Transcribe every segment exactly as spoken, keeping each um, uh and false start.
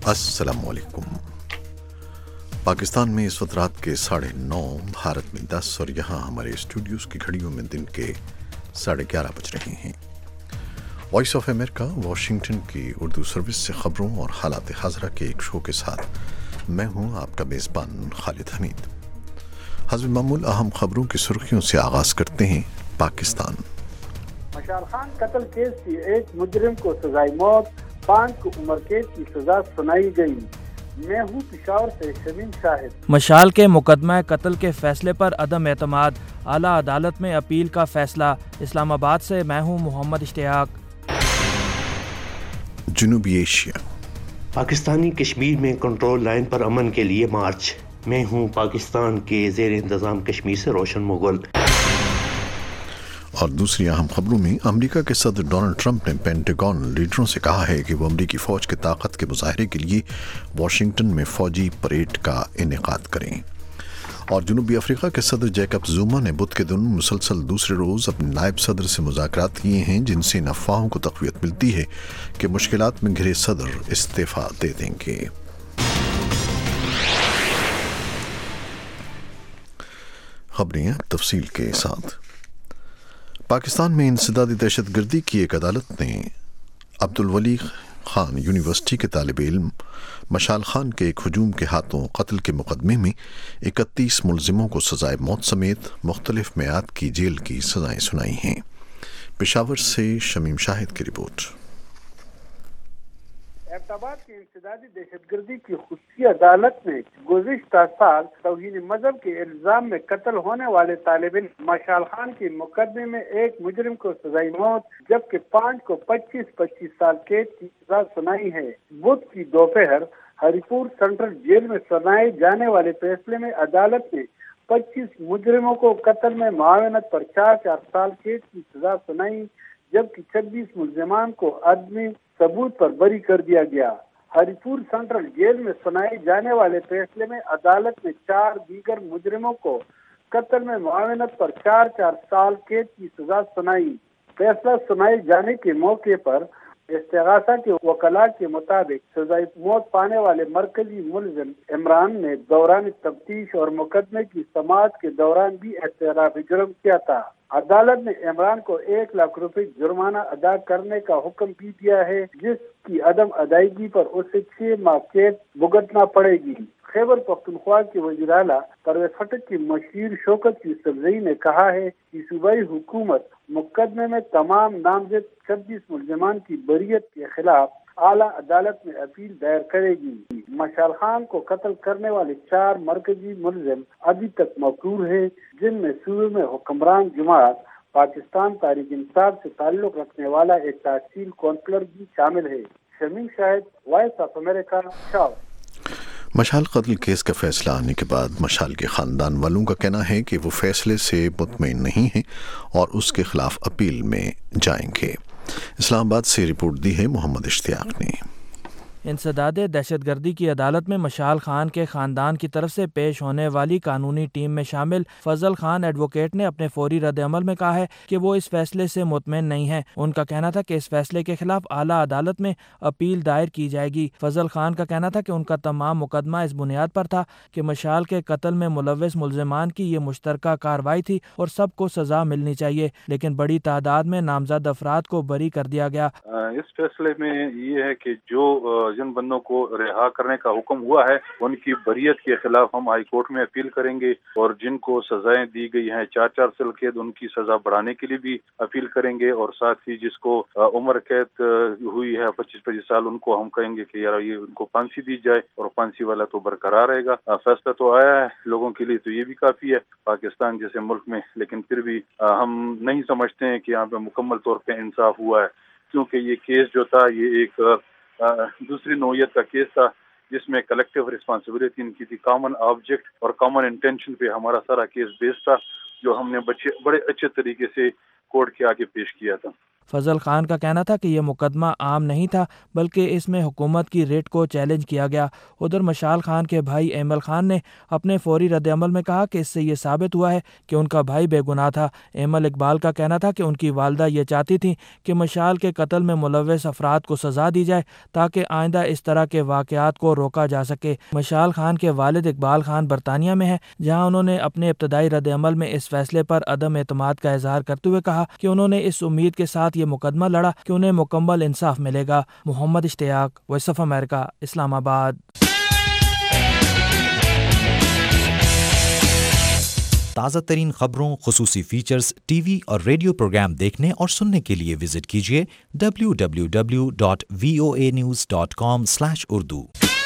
السلام علیکم۔ پاکستان میں اس وقت رات کے ساڑھے نو، بھارت میں دس اور یہاں ہمارے اسٹوڈیوز کی گھڑیوں میں دن کے ساڑھے گیارہ بج رہے ہیں۔ وائس آف امریکہ واشنگٹن کی اردو سروس سے خبروں اور حالات حاضرہ کے ایک شو کے ساتھ میں ہوں آپ کا میزبان خالد حمید۔ حسب معمول اہم خبروں کی سرخیوں سے آغاز کرتے ہیں۔ پاکستان مشال خان قتل کیس کی ایک مجرم کو سزائے موت، پانچ کو عمر قید کی سزا سنائی گئی۔ میں ہوں پشاور سے شمیم شاہد۔ مشال کے مقدمہ قتل کے فیصلے پر عدم اعتماد، اعلیٰ عدالت میں اپیل کا فیصلہ۔ اسلام آباد سے میں ہوں محمد اشتیاق۔ جنوبی ایشیا پاکستانی کشمیر میں کنٹرول لائن پر امن کے لیے مارچ۔ میں ہوں پاکستان کے زیر انتظام کشمیر سے روشن مغل۔ اور دوسری اہم خبروں میں امریکہ کے صدر ڈونلڈ ٹرمپ نے پینٹاگون لیڈروں سے کہا ہے کہ وہ امریکی فوج کی طاقت کے مظاہرے کے لیے واشنگٹن میں فوجی پریڈ کا انعقاد کریں۔ اور جنوبی افریقہ کے صدر جیکب زوما نے بدھ کے دن مسلسل دوسرے روز اپنے نائب صدر سے مذاکرات کیے ہیں، جن سے ان افواہوں کو تقویت ملتی ہے کہ مشکلات میں گھرے صدر استعفیٰ دے دیں گے۔ خبریں اب تفصیل کے ساتھ۔ پاکستان میں انسدادی دہشت گردی کی ایک عدالت نے عبدالولی خان یونیورسٹی کے طالب علم مشال خان کے ایک ہجوم کے ہاتھوں قتل کے مقدمے میں اکتیس ملزموں کو سزائے موت سمیت مختلف میعاد کی جیل کی سزائیں سنائی ہیں۔ پشاور سے شمیم شاہد کی رپورٹ۔ احمدآباد کی انسدادی دہشت گردی کی خصوصی عدالت نے گزشتہ سال توہین مذہب کے الزام میں قتل ہونے والے طالب علم مشال خان کے مقدمے میں ایک مجرم کو سزائے موت جبکہ پانچ کو پچیس پچیس سال قید کی سزا سنائی ہے۔ بدھ کی دوپہر ہری پور سینٹرل جیل میں سنائے جانے والے فیصلے میں عدالت نے پچیس مجرموں کو قتل میں معاونت پر چار چار سال قید کی سزا سنائی جبکہ چھبیس ملزمان کو عدمی ثبوت پر بری کر دیا گیا۔ ہری پور سینٹرل جیل میں سنائے جانے والے فیصلے میں عدالت نے چار دیگر مجرموں کو قتل میں معاونت پر چار چار سال قید کی سزا سنائی۔ فیصلہ سنائے جانے کے موقع پر استغاثہ کے وکلاء کے مطابق سزائے موت پانے والے مرکزی ملزم عمران نے دوران تفتیش اور مقدمے کی سماعت کے دوران بھی اعتراف جرم کیا تھا۔ عدالت نے عمران کو ایک لاکھ روپے جرمانہ ادا کرنے کا حکم بھی دیا ہے، جس کی عدم ادائیگی پر اسے چھ ماہ قید بھگتنا پڑے گی۔ خیبر پختونخوا کے وزیر اعلیٰ پرویز خٹک کی مشیر شوکت یوسفزئی نے کہا ہے کہ صوبائی حکومت مقدمے میں تمام نامزد چھبیس ملزمان کی بریت کے خلاف اعلیٰ عدالت میں اپیل دائر کرے گی۔ مشال خان کو قتل کرنے والے چار مرکزی ملزم ابھی تک مقرور ہیں، جن میں صوبے میں حکمران جماعت پاکستان تحریک انصاف سے تعلق رکھنے والا ایک تحصیل کونسلر بھی شامل ہے۔ Shamim Shahid, voice of America, Peshawar. Mashal قتل کیس کا فیصلہ آنے کے بعد مشال کے خاندان والوں کا کہنا ہے کہ وہ فیصلے سے مطمئن نہیں ہیں اور اس کے خلاف اپیل میں جائیں گے۔ اسلام آباد سے رپورٹ دی ہے محمد اشتیاق نے۔ انسداد دہشت گردی کی عدالت میں مشال خان کے خاندان کی طرف سے پیش ہونے والی قانونی ٹیم میں شامل فضل خان ایڈوکیٹ نے اپنے فوری رد عمل میں کہا ہے کہ وہ اس فیصلے سے مطمئن نہیں ہیں۔ ان کا کہنا تھا کہ اس فیصلے کے خلاف اعلیٰ عدالت میں اپیل دائر کی جائے گی۔ فضل خان کا کہنا تھا کہ ان کا تمام مقدمہ اس بنیاد پر تھا کہ مشال کے قتل میں ملوث ملزمان کی یہ مشترکہ کارروائی تھی اور سب کو سزا ملنی چاہیے، لیکن بڑی تعداد میں نامزد افراد کو بری کر دیا گیا۔ اس فیصلے میں یہ ہے کہ جو جن بندوں کو رہا کرنے کا حکم ہوا ہے ان کی بریت کے خلاف ہم ہائی کورٹ میں اپیل کریں گے، اور جن کو سزائیں دی گئی ہیں چار چار سال قید، ان کی سزا بڑھانے کے لیے بھی اپیل کریں گے، اور ساتھ ہی جس کو عمر قید ہوئی ہے پچیس پچیس سال، ان کو ہم کہیں گے کہ یار یہ ان کو پھانسی دی جائے، اور پھانسی والا تو برقرار رہے گا۔ فیصلہ تو آیا ہے لوگوں کے لیے، تو یہ بھی کافی ہے پاکستان جیسے ملک میں، لیکن پھر بھی ہم نہیں سمجھتے ہیں کہ یہاں پہ مکمل طور پہ انصاف ہوا ہے، کیونکہ یہ کیس جو تھا یہ ایک دوسری نوعیت کا کیس تھا جس میں کلیکٹیو رسپانسبلٹی ان کی تھی، کامن آبجیکٹ اور کامن انٹینشن پہ ہمارا سارا کیس بیس تھا، جو ہم نے بڑے اچھے طریقے سے کورٹ کے آگے پیش کیا تھا۔ فضل خان کا کہنا تھا کہ یہ مقدمہ عام نہیں تھا بلکہ اس میں حکومت کی ریٹ کو چیلنج کیا گیا۔ ادھر مشال خان کے بھائی ایمل خان نے اپنے فوری رد عمل میں کہا کہ اس سے یہ ثابت ہوا ہے کہ ان کا بھائی بے گناہ تھا۔ ایمل اقبال کا کہنا تھا کہ ان کی والدہ یہ چاہتی تھیں کہ مشال کے قتل میں ملوث افراد کو سزا دی جائے تاکہ آئندہ اس طرح کے واقعات کو روکا جا سکے۔ مشال خان کے والد اقبال خان برطانیہ میں ہیں، جہاں انہوں نے اپنے ابتدائی رد عمل میں اس فیصلے پر عدم اعتماد کا اظہار کرتے ہوئے کہا کہ انہوں نے اس امید کے ساتھ یہ مقدمہ لڑا کہ انہیں مکمل انصاف ملے گا۔ محمد اشتیاق، وائس آف امریکہ، اسلام آباد۔ تازہ ترین خبروں، خصوصی فیچرز، ٹی وی اور ریڈیو پروگرام دیکھنے اور سننے کے لیے وزٹ کیجیے W W W dot V O A news dot com slash Urdu.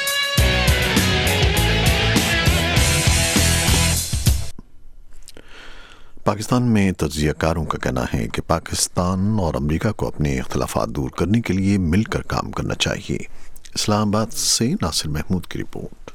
Pakistan میں تجزیہ کاروں کا کہنا ہے کہ پاکستان اور امریکہ کو اپنے اختلافات دور کرنے کے لیے مل کر کام کرنا چاہیے۔ اسلام آباد سے ناصر محمود کی رپورٹ۔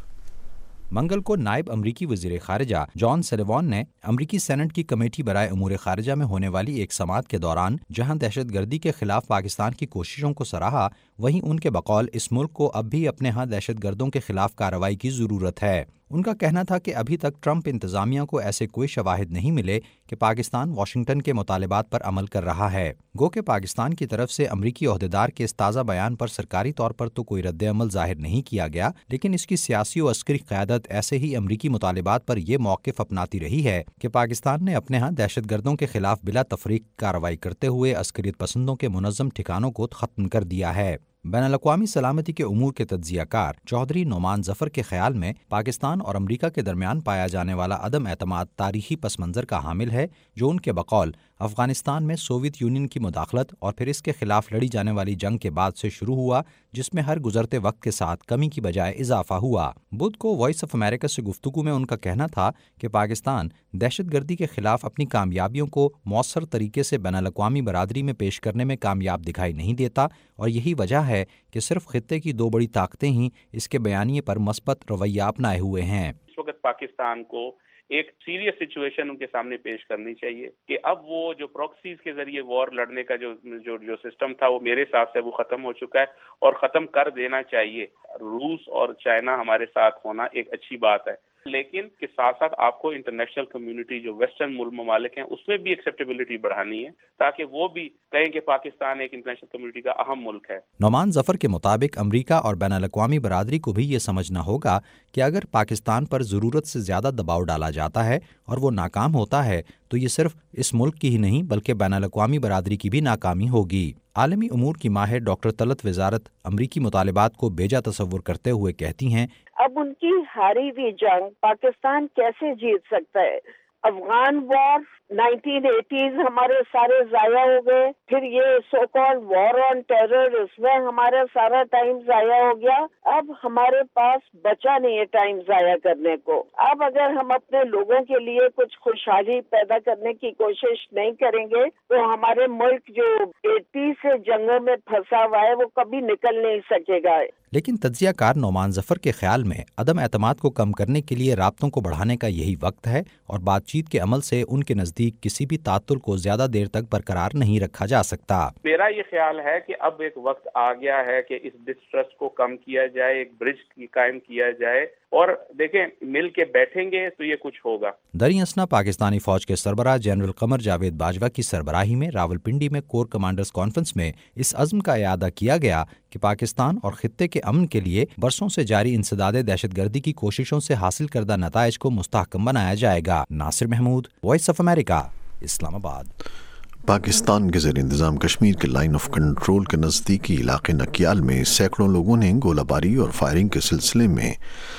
منگل کو نائب امریکی وزیر خارجہ جان سلیوان نے امریکی سینٹ کی کمیٹی برائے امور خارجہ میں ہونے والی ایک سماعت کے دوران جہاں دہشت گردی کے خلاف پاکستان کی کوششوں کو سراہا، وہیں ان کے بقول اس ملک کو اب بھی اپنے ہاں دہشت گردوں کے خلاف کارروائی کی ضرورت ہے۔ ان کا کہنا تھا کہ ابھی تک ٹرمپ انتظامیہ کو ایسے کوئی شواہد نہیں ملے کہ پاکستان واشنگٹن کے مطالبات پر عمل کر رہا ہے۔ گو کہ پاکستان کی طرف سے امریکی عہدیدار کے اس تازہ بیان پر سرکاری طور پر تو کوئی رد عمل ظاہر نہیں کیا گیا، لیکن اس کی سیاسی و عسکری قیادت ایسے ہی امریکی مطالبات پر یہ موقف اپناتی رہی ہے کہ پاکستان نے اپنے ہاں دہشت گردوں کے خلاف بلا تفریق کارروائی کرتے ہوئے عسکریت پسندوں کے منظم ٹھکانوں کو ختم کر دیا ہے۔ بین الاقوامی سلامتی کے امور کے تجزیہ کار چودھری نعمان ظفر کے خیال میں پاکستان اور امریکہ کے درمیان پایا جانے والا عدم اعتماد تاریخی پس منظر کا حامل ہے، جو ان کے بقول افغانستان میں سوویت یونین کی مداخلت اور پھر اس کے خلاف لڑی جانے والی جنگ کے بعد سے شروع ہوا، جس میں ہر گزرتے وقت کے ساتھ کمی کی بجائے اضافہ ہوا۔ بدھ کو وائس آف امریکہ سے گفتگو میں ان کا کہنا تھا کہ پاکستان دہشت گردی کے خلاف اپنی کامیابیوں کو مؤثر طریقے سے بین الاقوامی برادری میں پیش کرنے میں کامیاب دکھائی نہیں دیتا، اور یہی وجہ ہے کہ صرف خطے کی دو بڑی طاقتیں ہی اس کے بیانیے پر مثبت رویہ اپنائے ہوئے ہیں۔ اس وقت پاکستان کو ایک سیریس سچویشن ان کے سامنے پیش کرنی چاہیے کہ اب وہ جو پروکسیز کے ذریعے وار لڑنے کا جو جو جو سسٹم تھا وہ میرے حساب سے وہ ختم ہو چکا ہے اور ختم کر دینا چاہیے۔ روس اور چائنا ہمارے ساتھ ہونا ایک اچھی بات ہے، لیکن کے ساتھ ساتھ آپ کو انٹرنیشنل کمیونٹی جو ویسٹرن ملک ممالک ہیں اس میں بھی ایکسیپٹیبلٹی بڑھانی ہے تاکہ وہ بھی کہیں کہ پاکستان ایک انٹرنیشنل کمیونٹی کا اہم ملک ہے۔ نعمان ظفر کے مطابق امریکہ اور بین الاقوامی برادری کو بھی یہ سمجھنا ہوگا کہ اگر پاکستان پر ضرورت سے زیادہ دباؤ ڈالا جاتا ہے اور وہ ناکام ہوتا ہے تو یہ صرف اس ملک کی ہی نہیں بلکہ بین الاقوامی برادری کی بھی ناکامی ہوگی۔ عالمی امور کی ماہر ڈاکٹر طلعت وزارت امریکی مطالبات کو بیجا تصور کرتے ہوئے کہتی ہیں، اب ان کی ہاری ہوئی جنگ پاکستان کیسے جیت سکتا ہے؟ افغان وار نائنٹین ایٹیز ہمارے سارے ضائع ہو گئے، پھر یہ سو کال وار آن ٹیرر، اس میں ہمارا سارا ٹائم ضائع ہو گیا۔ اب ہمارے پاس بچا نہیں ہے ٹائم ضائع کرنے کو۔ اب اگر ہم اپنے لوگوں کے لیے کچھ خوشحالی پیدا کرنے کی کوشش نہیں کریں گے تو ہمارے ملک جو ایٹی سے جنگوں میں پھنسا ہوا ہے وہ کبھی نکل نہیں سکے گا۔ لیکن تجزیہ کار نعمان ظفر کے خیال میں عدم اعتماد کو کم کرنے کے لیے رابطوں کو بڑھانے کا یہی وقت ہے، اور بات چیت کے عمل سے ان کے نزدیک کسی بھی تعطل کو زیادہ دیر تک برقرار نہیں رکھا جا سکتا۔ میرا یہ خیال ہے کہ اب ایک وقت آ گیا ہے کہ اس ڈسٹرسٹ کو کم کیا جائے، ایک برج قائم کیا جائے، اور دیکھیں مل کے بیٹھیں گے تو یہ کچھ ہوگا۔ دریں اثنا پاکستانی فوج کے سربراہ جنرل قمر جاوید باجوہ کی سربراہی میں راولپنڈی میں کور کمانڈرز کانفرنس میں اس عزم کا اعادہ کیا گیا کہ پاکستان اور خطے کے امن کے لیے برسوں سے جاری انسداد دہشت گردی کی کوششوں سے حاصل کردہ نتائج کو مستحکم بنایا جائے گا۔ Nasir Mahmood, voice of America, Islamabad. Pakistan کے زیر انتظام کشمیر کے لائن آف کنٹرول کے نزدیکی علاقے نکیال میں سینکڑوں لوگوں نے گولہ باری اور فائرنگ کے سلسلے میں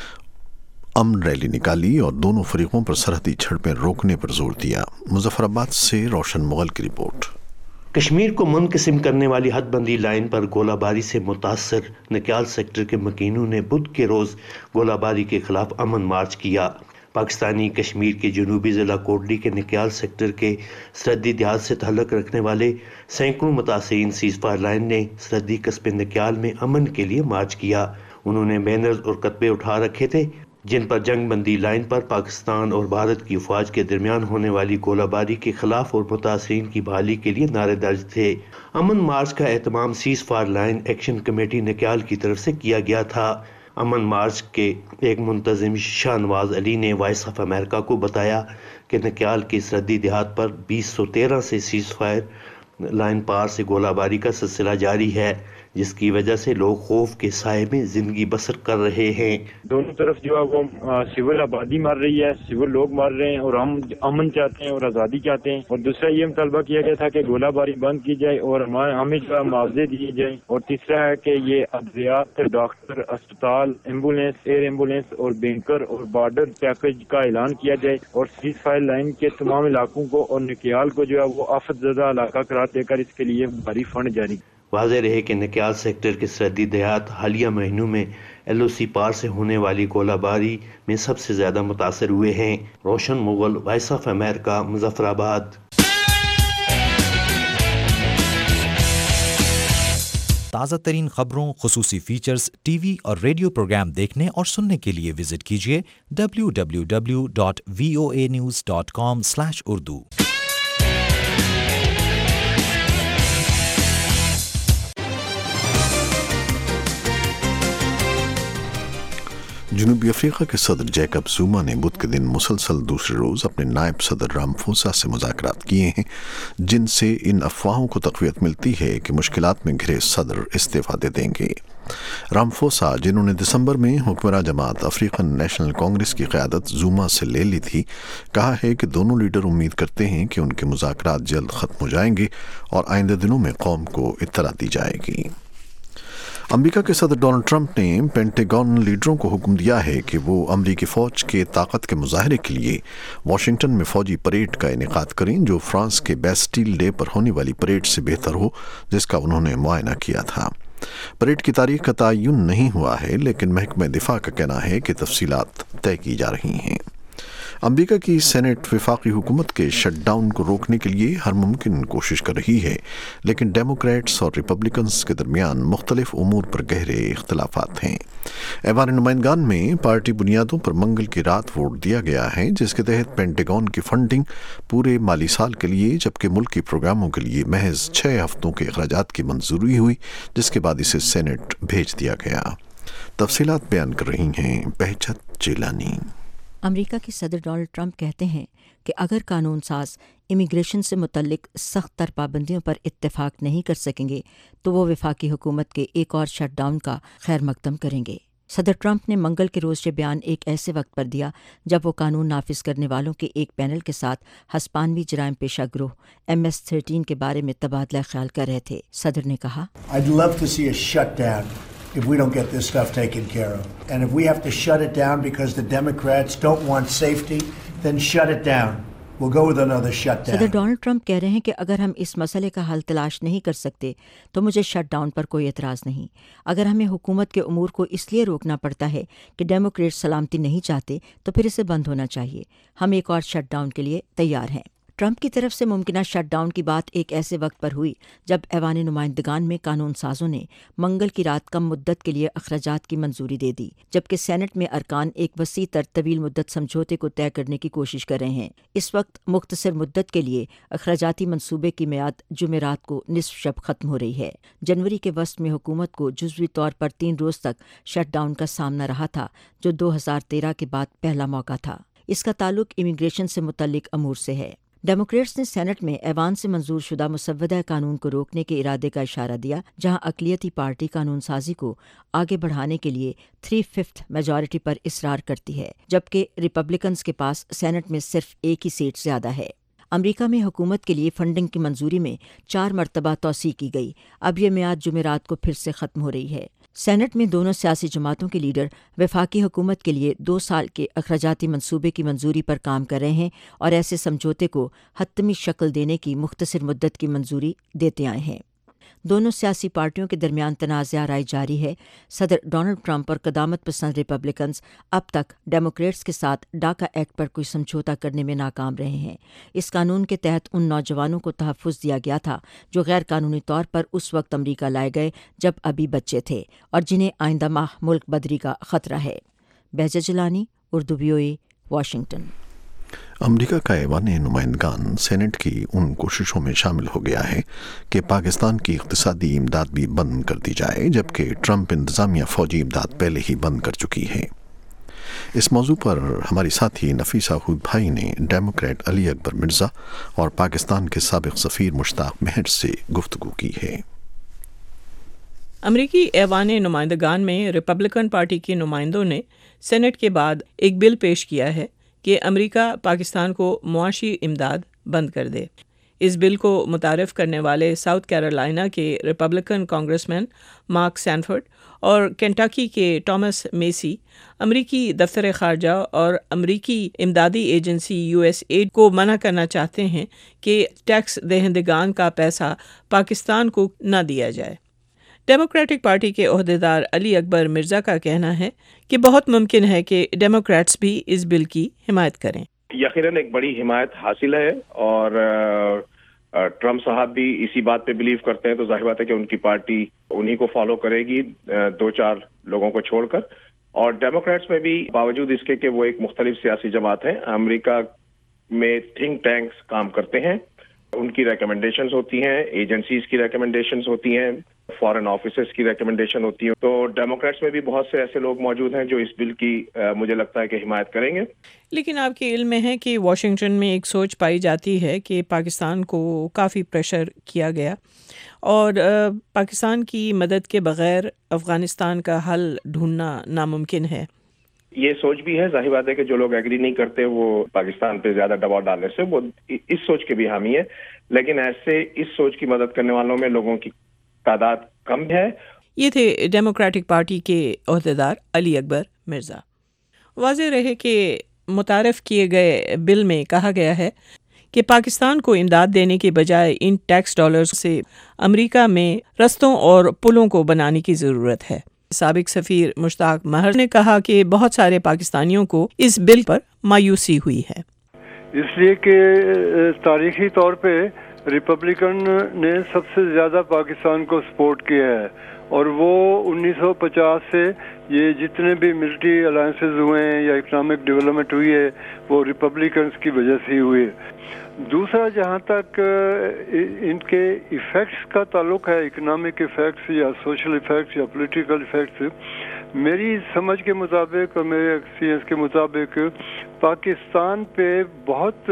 امن ریلی نکالی اور دونوں فریقوں پر سرحدی جھڑپیں روکنے پر زور دیا۔ مظفر آباد سے روشن مغل کی رپورٹ۔ کشمیر کو منقسم کرنے والی حد بندی لائن پر گولہ باری سے متاثر نکیال سیکٹر کے مکینوں نے بدھ کے روز گولہ باری کے خلاف امن مارچ کیا۔ پاکستانی کشمیر کے جنوبی ضلع کوٹلی کے نکیال سیکٹر کے سرحدی دیہات سے تعلق رکھنے والے سینکڑوں متاثرین سیز فائر لائن نے سرحدی قصبے نکیال میں امن کے لیے مارچ کیا۔ انہوں نے بینرز اور کتبے اٹھا رکھے تھے جن پر جنگ بندی لائن پر پاکستان اور بھارت کی افواج کے درمیان ہونے والی گولہ باری کے خلاف اور متاثرین کی بحالی کے لیے نعرے درج تھے۔ امن مارچ کا اہتمام ceasefire line action committee Nikyal کی طرف سے کیا گیا تھا۔ امن مارچ کے ایک منتظم شاہ نواز علی نے وائس آف امریکہ کو بتایا کہ نکیال کے سرحدی دیہات پر بیس سو تیرہ سے سیز فائر لائن پار سے گولہ باری کا سلسلہ جاری ہے، جس کی وجہ سے لوگ خوف کے سائے میں زندگی بسر کر رہے ہیں۔ دونوں طرف جو ہے وہ سول آبادی مر رہی ہے، سول لوگ مر رہے ہیں، اور ہم امن چاہتے ہیں اور آزادی چاہتے ہیں۔ اور دوسرا یہ مطالبہ کیا گیا تھا کہ گولہ باری بند کی جائے اور ہمیں جو ہے معاوضے دیے جائیں۔ اور تیسرا ہے کہ یہ ادویات، ڈاکٹر، اسپتال، ایمبولینس، ایئر ایمبولینس اور بینکر اور بارڈر پیکج کا اعلان کیا جائے، اور سیز فائر لائن کے تمام علاقوں کو اور نکیال کو جو ہے وہ آفت زدہ علاقہ قرار دے کر اس کے لیے بھاری فنڈ جاری۔ واضح رہے کہ نکیال سیکٹر کے سرحدی دیہات حالیہ مہینوں میں ایل او سی پار سے ہونے والی گولہ باری میں سب سے زیادہ متاثر ہوئے ہیں۔ Roshan Mughal, voice of America, Muzaffarabad. تازہ ترین خبروں، خصوصی فیچرز، ٹی وی اور ریڈیو پروگرام دیکھنے اور سننے کے لیے وزٹ کیجیے W W W dot V O A news dot com slash Urdu. جنوبی افریقہ کے صدر جیکب زوما نے بدھ کے دن مسلسل دوسرے روز اپنے نائب صدر رامفوسا سے مذاکرات کیے ہیں، جن سے ان افواہوں کو تقویت ملتی ہے کہ مشکلات میں گھرے صدر استعفیٰ دے دیں گے۔ رامفوسا، جنہوں نے دسمبر میں حکمراں جماعت افریقن نیشنل کانگریس کی قیادت زوما سے لے لی تھی، کہا ہے کہ دونوں لیڈر امید کرتے ہیں کہ ان کے مذاکرات جلد ختم ہو جائیں گے اور آئندہ دنوں میں قوم کو اطلاع دی جائے گی۔ امریکہ کے صدر ڈونلڈ ٹرمپ نے پینٹاگون لیڈروں کو حکم دیا ہے کہ وہ امریکی فوج کے طاقت کے مظاہرے کے لیے واشنگٹن میں فوجی پریڈ کا انعقاد کریں، جو فرانس کے بیسٹیل ڈے پر ہونے والی پریڈ سے بہتر ہو، جس کا انہوں نے معائنہ کیا تھا۔ پریڈ کی تاریخ کا تعین نہیں ہوا ہے، لیکن محکمہ دفاع کا کہنا ہے کہ تفصیلات طے کی جا رہی ہیں۔ امریکہ کی سینٹ وفاقی حکومت کے شٹ ڈاؤن کو روکنے کے لیے ہر ممکن کوشش کر رہی ہے، لیکن ڈیموکریٹس اور ریپبلکنز کے درمیان مختلف امور پر گہرے اختلافات ہیں۔ ایوان نمائندگان میں پارٹی بنیادوں پر منگل کی رات ووٹ دیا گیا ہے، جس کے تحت پینٹاگون کی فنڈنگ پورے مالی سال کے لیے، جبکہ ملکی پروگراموں کے لیے محض چھ ہفتوں کے اخراجات کی منظوری ہوئی، جس کے بعد اسے سینٹ بھیج دیا گیا۔ تفصیلات بیان کر رہی ہیں بہجت جیلانی۔ امریکہ کے صدر ڈونلڈ ٹرمپ کہتے ہیں کہ اگر قانون ساز امیگریشن سے متعلق سخت تر پابندیوں پر اتفاق نہیں کر سکیں گے تو وہ وفاقی حکومت کے ایک اور شٹ ڈاؤن کا خیر مقدم کریں گے۔ صدر ٹرمپ نے منگل کے روز یہ بیان ایک ایسے وقت پر دیا جب وہ قانون نافذ کرنے والوں کے ایک پینل کے ساتھ ہسپانوی جرائم پیشہ گروہ ایم ایس تھرٹین کے بارے میں تبادلہ خیال کر رہے تھے۔ صدر نے کہا، I'd love to see a shutdown if we don't get this stuff taken care of. And if we have to shut it down because the Democrats don't want safety, then shut it down. We'll go with another shutdown. صدر Donald Trump کہہ رہے ہیں کہ اگر ہم اس مسئلے کا حل تلاش نہیں کر سکتے تو مجھے شٹ ڈاؤن پر کوئی اعتراض نہیں۔ اگر ہمیں حکومت کے امور کو اس لیے روکنا پڑتا ہے کہ ڈیموکریٹ سلامتی نہیں چاہتے تو پھر اسے بند ہونا چاہیے۔ ہم ایک اور شٹ ڈاؤن کے لیے تیار ہیں۔ ٹرمپ کی طرف سے ممکنہ شٹ ڈاؤن کی بات ایک ایسے وقت پر ہوئی جب ایوان نمائندگان میں قانون سازوں نے منگل کی رات کم مدت کے لیے اخراجات کی منظوری دے دی، جبکہ سینٹ میں ارکان ایک وسیع تر طویل مدت سمجھوتے کو طے کرنے کی کوشش کر رہے ہیں۔ اس وقت مختصر مدت کے لیے اخراجاتی منصوبے کی میعاد جمعرات کو نصف شب ختم ہو رہی ہے۔ جنوری کے وسط میں حکومت کو جزوی طور پر تین روز تک شٹ ڈاؤن کا سامنا رہا تھا، جو دو ہزار تیرہ کے بعد پہلا موقع تھا۔ اس کا تعلق امیگریشن سے متعلق امور سے ہے۔ ڈیموکریٹس نے سینٹ میں ایوان سے منظور شدہ مسودہ قانون کو روکنے کے ارادے کا اشارہ دیا، جہاں اقلیتی پارٹی قانون سازی کو آگے بڑھانے کے لیے تھری ففتھ میجارٹی پر اصرار کرتی ہے، جبکہ ریپبلکنز کے پاس سینٹ میں صرف ایک ہی سیٹ زیادہ ہے۔ امریکہ میں حکومت کے لیے فنڈنگ کی منظوری میں چار مرتبہ توسیع کی گئی۔ اب یہ میعاد جمعرات کو پھر سے ختم ہو رہی ہے۔ سینٹ میں دونوں سیاسی جماعتوں کے لیڈر وفاقی حکومت کے لیے دو سال کے اخراجاتی منصوبے کی منظوری پر کام کر رہے ہیں اور ایسے سمجھوتے کو حتمی شکل دینے کی مختصر مدت کی منظوری دیتے آئے ہیں۔ دونوں سیاسی پارٹیوں کے درمیان تنازع آرائی جاری ہے۔ صدر ڈونلڈ ٹرمپ اور قدامت پسند ریپبلکنز اب تک ڈیموکریٹس کے ساتھ ڈاکا ایکٹ پر کوئی سمجھوتا کرنے میں ناکام رہے ہیں۔ اس قانون کے تحت ان نوجوانوں کو تحفظ دیا گیا تھا جو غیر قانونی طور پر اس وقت امریکہ لائے گئے جب ابھی بچے تھے اور جنہیں آئندہ ماہ ملک بدری کا خطرہ ہے۔ बेजा Jilani, Urdu VOA, Washington. America का ऐवान नुमाइंदगान सेनेट की उन कोशिशों में शामिल हो गया है कि पाकिस्तान की इक़्तिसादी इमदाद भी बंद कर दी जाए, जबकि ट्रंप इंतज़ामिया फ़ौजी इमदाद पहले ही बंद कर चुकी है। इस मौजू पर हमारी साथी नफीसा हूद भाई ने डेमोक्रेट अली अकबर मिर्ज़ा और पाकिस्तान के साबिक़ सफ़ीर मुश्ताक महर से गुफ्तगू की है। अमरीकी ऐवान नुमाइंदगान में रिपब्लिकन पार्टी के नुमाइंदों ने सेनेट के बाद एक बिल पेश किया है कि अमेरिका पाकिस्तान को मुआशी इमदाद बंद कर दे। इस बिल को मुतारिफ करने वाले साउथ कैरोलिना के रिपब्लिकन कांग्रेसमैन मार्क सैनफोर्ड और केंटकी के टॉमस मेसी अमरीकी दफ्तर खारजा और अमरीकी इमदादी एजेंसी यू एस एड को मना करना चाहते हैं कि टैक्स दहिंदगान का पैसा पाकिस्तान को न दिया जाए। डेमोक्रेटिक पार्टी के ओहदेदार अली अकबर मिर्ज़ा का कहना है कि बहुत मुमकिन है कि डेमोक्रेट्स भी इस बिल की हिमायत करें। यकीनन एक बड़ी हिमायत हासिल है और ट्रम्प साहब भी इसी बात पे बिलीव करते हैं, तो जाहिर बात है कि उनकी पार्टी उन्हीं को फॉलो करेगी, दो चार लोगों को छोड़कर। और डेमोक्रेट्स में भी बावजूद इसके कि वो एक मुख्तलिफ सियासी जमात है, अमेरिका में थिंक टैंक्स काम करते हैं, उनकी रिकमेंडेशंस होती हैं, एजेंसीज की रिकमेंडेशंस होती हैं, फॉरेन ऑफिसर्स की रिकमेंडेशन होती है। तो डेमोक्रेट्स में भी बहुत से ऐसे लोग मौजूद हैं जो इस बिल की आ, मुझे लगता है कि हिमायत करेंगे। लेकिन आपके इल्म में है कि वाशिंगटन में एक सोच पाई जाती है कि पाकिस्तान को काफ़ी प्रेशर किया गया और आ, पाकिस्तान की मदद के बग़ैर अफ़गानिस्तान का हल ढूंढना नामुमकिन है। ये सोच भी है, जाहिर बात है कि जो लोग एग्री नहीं करते वो पाकिस्तान पे ज्यादा दबाव डालने से वो इस सोच के भी हामी है, लेकिन ऐसे इस सोच की मदद करने वालों में लोगों की तादाद कम है। ये थे डेमोक्रेटिक पार्टी के ओहदेदार अली अकबर मिर्ज़ा। वाज़ेह रहे कि मुतारफ़ किए गए बिल में कहा गया है कि पाकिस्तान को इमदाद देने के बजाय इन टैक्स डॉलर्स से अमेरिका में रस्तों और पुलों को बनाने की ज़रूरत है। साबिक सफ़ीर मुश्ताक महर ने कहा कि बहुत सारे पाकिस्तानियों को इस बिल पर मायूसी हुई है, इसलिए कि तारीखी तौर पे रिपब्लिकन ने सबसे ज़्यादा पाकिस्तान को सपोर्ट किया है और वो उन्नीस सौ पचास से ये जितने भी मिलिट्री अलायंसेस हुए हैं या इकोनॉमिक डेवलपमेंट हुई है वो रिपब्लिकन्स की वजह से हुई है। दूसरा, जहाँ तक इनके इफ़ेक्ट्स का ताल्लुक है, इकोनॉमिक इफ़ेक्ट्स या सोशल इफ़ेक्ट्स या पॉलिटिकल इफ़ेक्ट्स, मेरी समझ के मुताबिक और मेरे एक्सपीरियंस के मुताबिक पाकिस्तान पे बहुत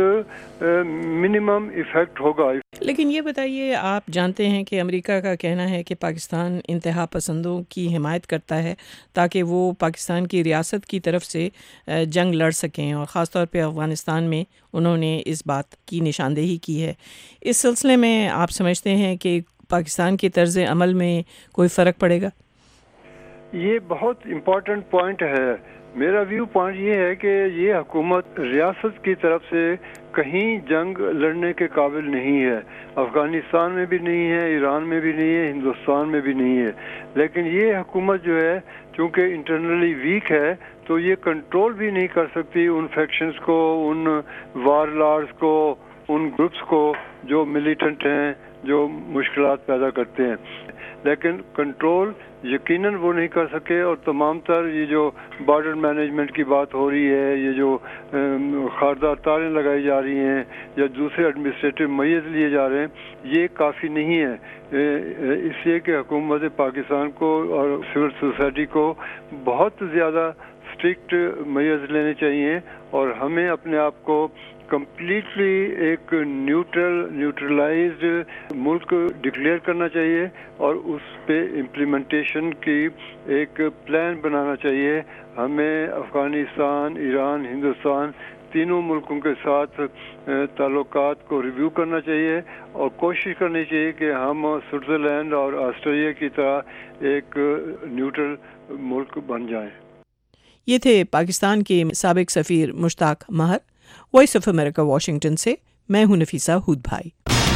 मिनिमम इफ़ेक्ट होगा। लेकिन ये बताइए, आप जानते हैं कि अमेरिका का कहना है कि पाकिस्तान इंतहा पसंदों की हिमायत करता है ताकि वो पाकिस्तान की रियासत की तरफ से जंग लड़ सकें और ख़ास तौर पे अफ़गानिस्तान में उन्होंने इस बात की निशानदेही की है। इस सिलसिले में आप समझते हैं कि पाकिस्तान के तर्ज़ अमल में कोई फ़र्क पड़ेगा? ये बहुत इम्पोर्टेंट पॉइंट है। मेरा व्यू पॉइंट ये है कि ये हुकूमत रियासत की तरफ से कहीं जंग लड़ने के काबिल नहीं है, अफ़गानिस्तान में भी नहीं है, ईरान में भी नहीं है, हिंदुस्तान में भी नहीं है। लेकिन ये हुकूमत जो है चूँकि इंटरनली वीक है तो ये कंट्रोल भी नहीं कर सकती उन फैक्शंस को, उन वारलॉर्ड्स को, उन ग्रुप्स को जो मिलिटेंट हैं, जो मुश्किलात पैदा करते हैं। लेकिन कंट्रोल यकीनन वो नहीं कर सके और तमाम तर ये जो बॉर्डर मैनेजमेंट की बात हो रही है, ये जो खारदार तारें लगाई जा रही हैं या दूसरे एडमिनिस्ट्रेटिव मय्यज लिए जा रहे हैं, ये काफ़ी नहीं है। इसलिए कि हुकूमत पाकिस्तान को और सिविल सोसाइटी को बहुत ज़्यादा स्ट्रिक्ट मय्यज लेने चाहिए और हमें अपने आप को कम्प्लीटली एक न्यूट्रल न्यूट्रलाइज्ड मुल्क डिक्लेयर करना चाहिए और उस पे इम्प्लीमेंटेशन की एक प्लान बनाना चाहिए। हमें अफ़गानिस्तान, ईरान, हिंदुस्तान तीनों मुल्कों के साथ ताल्लुकात को रिव्यू करना चाहिए और कोशिश करनी चाहिए कि हम स्विट्ज़रलैंड और ऑस्ट्रेलिया की तरह एक न्यूट्रल मुल्क बन जाएं। ये थे पाकिस्तान के साबिक सफ़ीर Mushtaq Mehar. Voice of America Washington से मैं हूं नफीसा हूद भाई।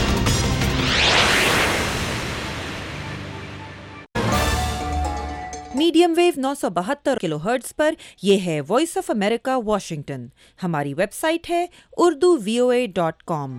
मीडियम वेव नौ सौ बहत्तर किलो हर्ट्ज पर यह है वॉइस ऑफ अमेरिका वाशिंगटन। हमारी वेबसाइट है Urdu V O A dot com.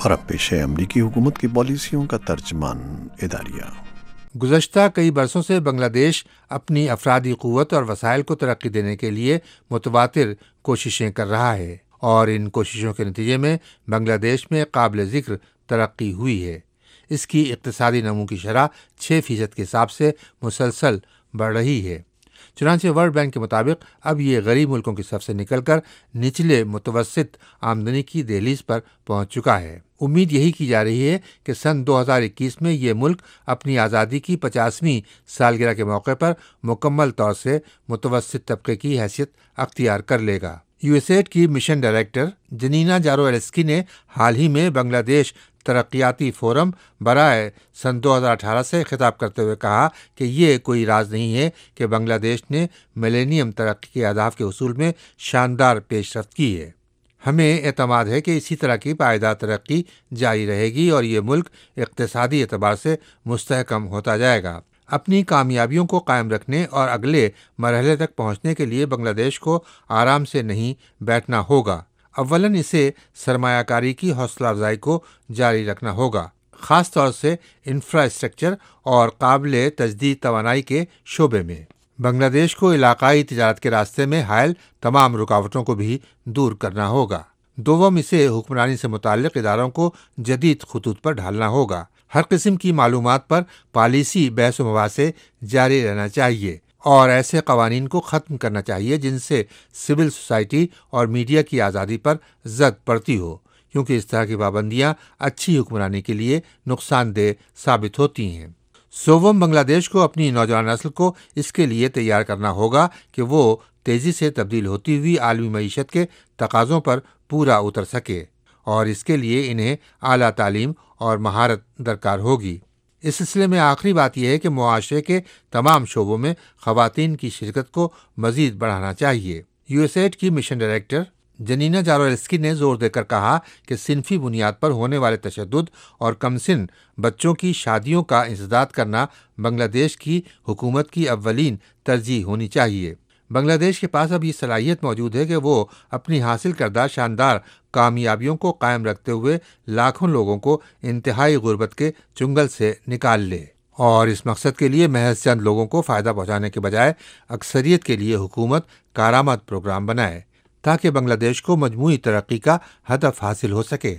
और अब पेश है अमरीकी हुकूमत की पॉलिसियों का तर्जमान इदारिया। गुज़श्ता कई बरसों से बांग्लादेश अपनी अफरादी क़ुव्वत और वसाइल को तरक्की देने के लिए मुतवातिर कोशिशें कर रहा है और इन कोशिशों के नतीजे में बांग्लादेश में काबिल ज़िक्र तरक्की हुई है। इसकी इक़्तिसादी नमू की शरह छः फ़ीसद के हिसाब से मुसलसल बढ़ रही है। चुनांचे वर्ल्ड बैंक के मुताबिक अब ये गरीब मुल्कों की सफ से निकलकर निचले मुतवस्सित आमदनी की दहलीज पर पहुंच चुका है। उम्मीद यही की जा रही है कि सन दो हज़ार इक्कीस में ये मुल्क अपनी आज़ादी की पचासवीं सालगिरह के मौके पर मुकम्मल तौर से मुतवस्सित तबके की हैसियत अख्तियार कर लेगा। यूएसएड की मिशन डायरेक्टर जनीना जारोएल्स्की ने हाल ही में बांग्लादेश तरक्याती फोरम बराए सन दो हज़ार अठारह से खिताब करते हुए कहा कि ये कोई राज नहीं है कि बांग्लादेश ने मिलेनियम तरक्की के अहदाफ के उसूल में शानदार पेशरफ्त की है। हमें एतमाद है कि इसी तरह की पायदार तरक्की जारी रहेगी और ये मुल्क इक़्तिसादी एतबार से मुस्तहकम होता जाएगा। अपनी कामयाबियों को कायम रखने और अगले मरहले तक पहुँचने के लिए बांग्लादेश को आराम से नहीं बैठना होगा। अव्वलन इसे सरमायाकारी की हौसला अफजाई को जारी रखना होगा, ख़ास तौर से इंफ्रास्ट्रक्चर और काबिल तजदीद तवानाई के शोबे में। बांग्लादेश को इलाकाई तिजारत के रास्ते में हायल तमाम रुकावटों को भी दूर करना होगा। दोवम इसे हुक्मरानी से मुताल्लिक़ इदारों को जदीद खतूत पर ढालना होगा। हर किस्म की मालूमात पर पॉलिसी बहस व मुबासे जारी रहना चाहिए और ऐसे कवानीन को ख़त्म करना चाहिए जिनसे सिविल सोसाइटी और मीडिया की आज़ादी पर जद पड़ती हो, क्योंकि इस तरह की पाबंदियाँ अच्छी हुक्मरानी के लिए नुकसानदेह साबित होती हैं। सोवम बांग्लादेश को अपनी नौजवान नस्ल को इसके लिए तैयार करना होगा कि वो तेज़ी से तब्दील होती हुई आलमी मईशत के तकाज़ों पर पूरा उतर सके और इसके लिए इन्हें आला तालीम और महारत दरकार होगी। इस सिलसिले में आखिरी बात यह है कि मुआशरे के तमाम शोबों में ख़वातीन की शिरकत को मज़ीद बढ़ाना चाहिए। यूएसएड की मिशन डायरेक्टर जनीना जारोएल्स्की ने जोर देकर कहा कि सिनफी बुनियाद पर होने वाले तशद्दुद और कमसिन बच्चों की शादियों का इंसदाद करना बांग्लादेश की हुकूमत की अव्वलीन तरजीह होनी चाहिए। बांग्लादेश के पास अब ये सलाहियत मौजूद है कि वो अपनी हासिल करदा शानदार कामयाबियों को कायम रखते हुए लाखों लोगों को इंतहाई गुर्बत के चुंगल से निकाल ले और इस मकसद के लिए महज चंद लोगों को फ़ायदा पहुँचाने के बजाय अक्सरियत के लिए हुकूमत कारामद प्रोग्राम बनाए ताकि बांग्लादेश को मजमूई तरक्की का हदफ हासिल हो सके।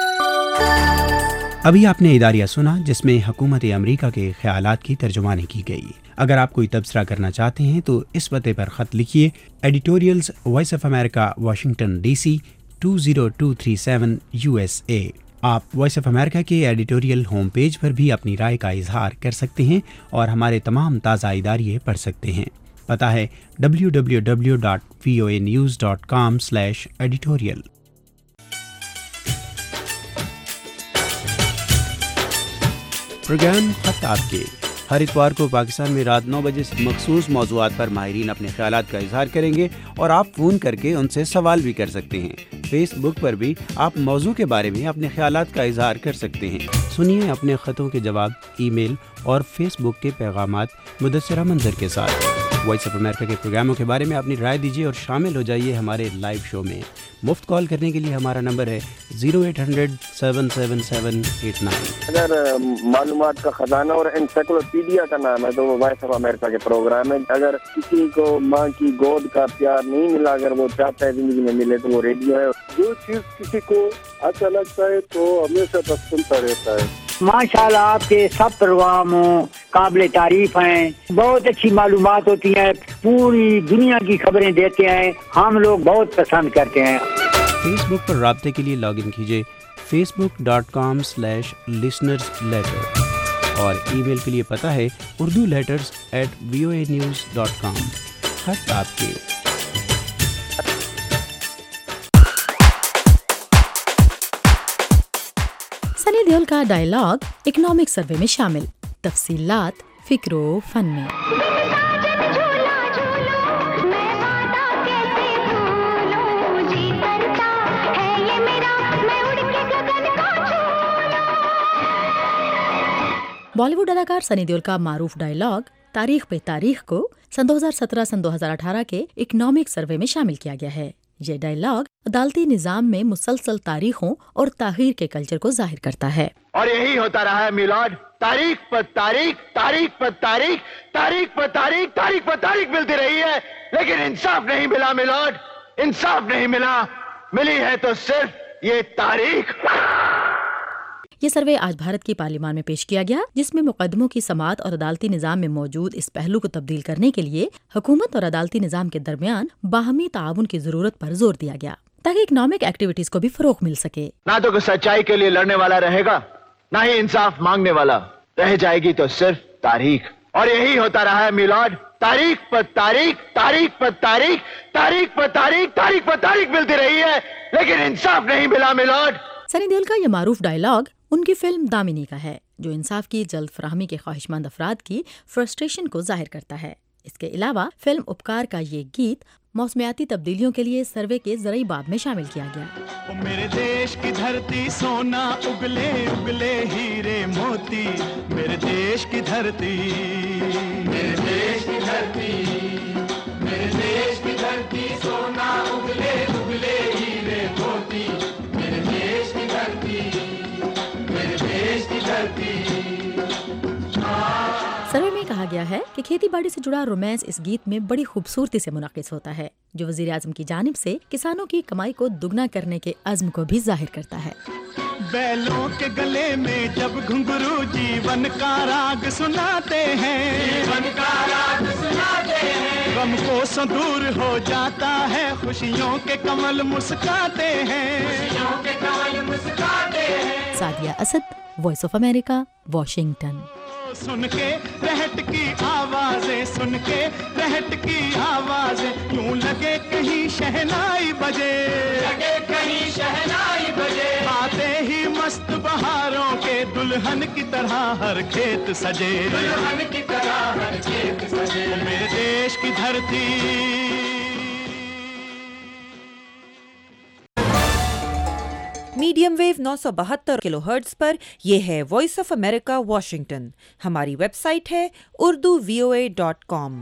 अभी आपने इदारिया सुना जिसमें हुकूमत अमरीका के ख्यालात की तर्जुमानी की गई। अगर आप कोई तबसरा करना चाहते हैं तो इस पते पर ख़त लिखिए, editorials voice of America, Washington DC two zero two three seven USA. आप वॉइस ऑफ अमेरिका के एडिटोरियल होम पेज पर भी अपनी राय का इजहार कर सकते हैं और हमारे तमाम ताज़ा इदारिये पढ़ सकते हैं। पता है W W W dot V O A news dot com slash editorial. Programme खत आपके हर इतवार को पाकिस्तान में रात नौ बजे से मखसूस मौज़ूआत पर माहिरीन अपने ख्यालात का इजहार करेंगे और आप फ़ोन करके उनसे सवाल भी कर सकते हैं। फेसबुक पर भी आप मौजू के बारे में अपने ख्यालात का इजहार कर सकते हैं। सुनिए अपने ख़तों के जवाब ईमेल और फेसबुक के पैगामात मुदस्सिरा मंजर के साथ। वॉइस ऑफ अमेरिका के प्रोग्रामों के बारे में अपनी राय दीजिए और शामिल हो जाइए हमारे लाइव शो में। मुफ्त कॉल करने के लिए हमारा नंबर है zero eight hundred seven seven seven eight nine. अगर मालूमात का खजाना और एनसाइक्लोपीडिया का नाम है तो वो वॉइस ऑफ अमेरिका के प्रोग्राम है। अगर किसी को माँ की गोद का प्यार नहीं मिला, अगर वो चाहता है जिंदगी में मिले, तो वो रेडियो है। जो चीज किसी को अच्छा लगता है तो हमेशा बस सुनता रहता है। माशाल्लाह आपके सब प्रोग्राम काबिल तारीफ हैं, बहुत अच्छी मालूमात होती हैं, पूरी दुनिया की खबरें देते हैं, हम लोग बहुत पसंद करते हैं। फेसबुक पर राब्ते के लिए लॉगिन कीजिए Facebook dot com slash listeners letter और ईमेल के लिए पता है Urdu letters at V O A news dot com. खत आपके। सनी देओल का डायलॉग इकोनॉमिक सर्वे में शामिल, तफसीलात फिक्रो फन में। बॉलीवुड अदाकार सनी देओल का मारूफ डायलॉग तारीख पे तारीख को सन दो हज़ार सत्रह सन दो हज़ार अठारह के इकोनॉमिक सर्वे में शामिल किया गया है। ये डायलॉग عدالتی نظام میں مسلسل تاریخوں اور تاخیر کے کلچر کو ظاہر کرتا ہے۔ اور یہی ہوتا رہا ہے میلاد، تاریخ پر تاریخ، تاریخ پر تاریخ، تاریخ پر تاریخ، تاریخ پر تاریخ ملتی رہی ہے، لیکن انصاف نہیں ملا میلاد، انصاف نہیں ملا، ملی ہے تو صرف یہ تاریخ۔ یہ سروے آج بھارت کی پارلیمان میں پیش کیا گیا، جس میں مقدموں کی سماعت اور عدالتی نظام میں موجود اس پہلو کو تبدیل کرنے کے لیے حکومت اور عدالتی نظام کے درمیان باہمی تعاون کی ضرورت پر زور دیا گیا تاکہ اکنامک ایکٹیویٹیز کو بھی فروغ مل سکے۔ نہ تو کوئی سچائی کے لیے لڑنے والا رہے گا، نہ ہی انصاف مانگنے والا، رہ جائے گی تو صرف تاریخ۔ اور یہی ہوتا رہا ہے میلاد، تاریخ پر تاریخ، تاریخ پر تاریخ، تاریخ پر تاریخ، تاریخ پر تاریخ ملتی رہی ہے، لیکن انصاف نہیں ملا میلاد۔ سنی دیول کا یہ معروف ڈائیلاگ ان کی فلم دامنی کا ہے، جو انصاف کی جلد فراہمی کے خواہش مند افراد کی فرسٹریشن کو ظاہر کرتا ہے۔ اس کے علاوہ فلم اپکار کا یہ گیت موسمیاتی تبدیلیوں کے لیے سروے کے زرعی باب میں شامل کیا گیا۔ میرے دیش کی دھرتی سونا اگلے اگلے ہیرے موتی، میرے دیش کی دھرتی، میرے دیش کی دھرتی، میرے دیش کی دھرتی سونا اگلے اگلے ہیرے موتی، میرے دیش کی دھرتی، میرے دیش کی دھرتی۔ سروے میں کہا گیا ہے کہ کھیتی باڑی سے جڑا رومانس اس گیت میں بڑی خوبصورتی سے منعکس ہوتا ہے، جو وزیر اعظم کی جانب سے کسانوں کی کمائی کو دگنا کرنے کے عزم کو بھی ظاہر کرتا ہے۔ بیلوں کے گلے میں جب گھنگرو جیون کا راگ سناتے ہیں، جیون کا راگ سناتے ہیں، غم کو سو دور ہو جاتا ہے، خوشیوں کے کمل مسکاتے ہیں، خوشیوں کے کمل مسکاتے ہیں۔ Sadia Asad, voice of America, Washington. سن کے رہٹ کی آوازیں، سن کے رہٹ کی آوازیں، یوں لگے کہیں شہنائی بجے، لگے کہیں شہنائی بجے، آتے ہی مست بہاروں کے دلہن کی طرح ہر کھیت سجے، دلہن کی طرح ہر کھیت سجے، میرے دیش کی دھرتی۔ میڈیم ویو نو سو بہتر کلو ہرٹز پر یہ ہے وائس آف امریکہ واشنگٹن۔ ہماری ویب سائٹ ہے Urdu V O A dot کام۔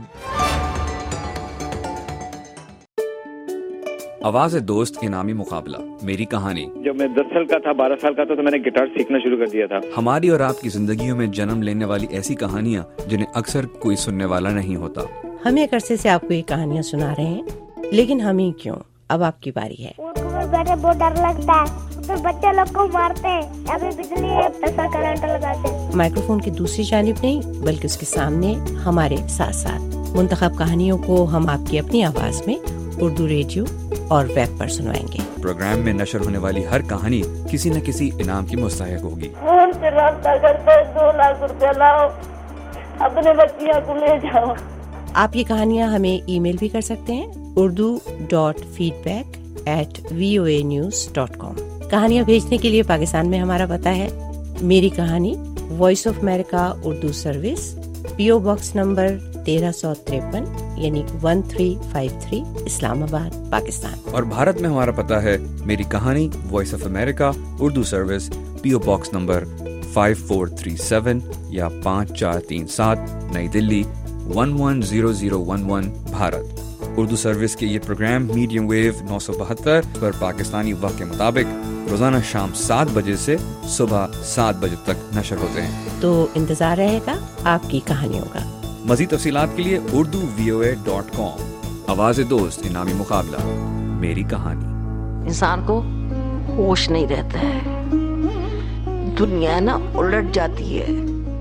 آواز دوست انعامی مقابلہ، میری کہانی۔ جب میں دس سال کا تھا، بارہ سال کا تھا، تو میں نے گٹار سیکھنا شروع کر دیا تھا۔ ہماری اور آپ کی زندگیوں میں جنم لینے والی ایسی کہانیاں جنہیں اکثر کوئی سننے والا نہیں ہوتا۔ ہم ایک عرصے سے آپ کو یہ کہانیاں سنا رہے ہیں، لیکن ہم ہی کیوں، اب آپ کی باری ہے۔ بیٹھے بہت ڈر لگتا ہے، تو بچے لوگ کو مارتے ہیں، ابھی بجلی ہے ایسا کرنٹ لگاتے ہیں۔ مائکروفون کی دوسری جانب نہیں بلکہ اس کے سامنے ہمارے ساتھ ساتھ منتخب کہانیوں کو ہم آپ کی اپنی آواز میں اردو ریڈیو اور ویب پر سنوائیں گے۔ پروگرام میں نشر ہونے والی ہر کہانی کسی نہ کسی انعام کی مستحق ہوگی۔ فون سے رابطہ کرتے دو لاکھ روپے لاؤ، اپنے بچیاں کو لے جاؤ۔ آپ یہ کہانیاں ہمیں ای میل بھی کر سکتے ہیں، Urdu dot feedback at V O A news dot com. کہانیاں بھیجنے کے لیے پاکستان میں ہمارا پتہ ہے میری کہانی، voice of America Urdu service, P O box number تیرہ سو تریپن یعنی one three five three, Islamabad, Pakistan. اور بھارت میں ہمارا پتہ ہے میری کہانی، voice of America Urdu service, P O box number five four three seven یا پانچ چار تین سات، Nai Delhi one one zero zero one one, Bharat. Urdu service کے یہ پروگرام میڈیم ویو نو سو بہتر پر پاکستانی وقت کے مطابق روزانہ شام سات بجے سے صبح سات بجے تک نشر ہوتے ہیں، تو انتظار رہے گا آپ کی کہانیوں کا۔ مزید تفصیلات کے لیے Urdu V O A dot کام۔ آواز دوست انعامی مقابلہ، میری کہانی۔ انسان کو ہوش نہیں رہتا ہے، دنیا نا الٹ جاتی ہے۔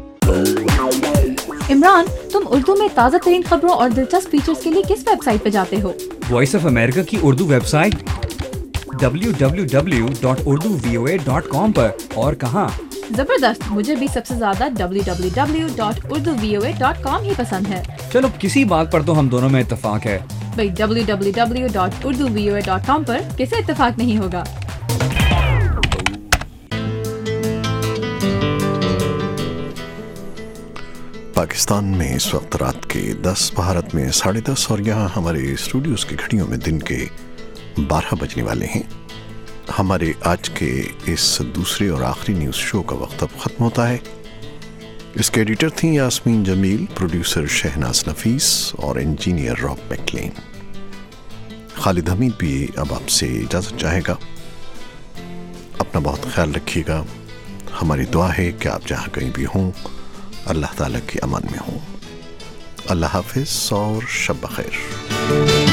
عمران، تم اردو میں تازہ ترین خبروں اور دلچسپ فیچرز کے لیے کس ویب سائٹ پہ جاتے ہو؟ وائس آف امریکہ کی Urdu website W W W dot Urdu V O A dot com پر۔ اور کہاں؟ زبردست، مجھے بھی سب سے زیادہ W W W dot Urdu V O A dot com ہی پسند ہے۔ چلو کسی بات پر تو ہم دونوں میں اتفاق ہے۔ بھائی W W W dot Urdu V O A dot com پر کسے اتفاق نہیں ہوگا؟ پاکستان میں اس وقت رات کے دس، بھارت میں ساڑھے دس، اور یہاں ہمارے اسٹوڈیوز کی گھڑیوں میں دن کے بارہ بجنے والے ہیں۔ ہمارے آج کے اس دوسرے اور آخری نیوز شو کا وقت اب ختم ہوتا ہے۔ اس کے ایڈیٹر تھیں یاسمین جمیل، پروڈیوسر شہناز نفیس اور انجینئر راب میکلین۔ خالد حمید بھی اب آپ سے اجازت چاہے گا. اپنا بہت خیال رکھیے گا. ہماری دعا ہے کہ آپ جہاں کہیں بھی ہوں اللہ تعالیٰ کے امان میں ہوں. اللہ حافظ اور شب بخیر.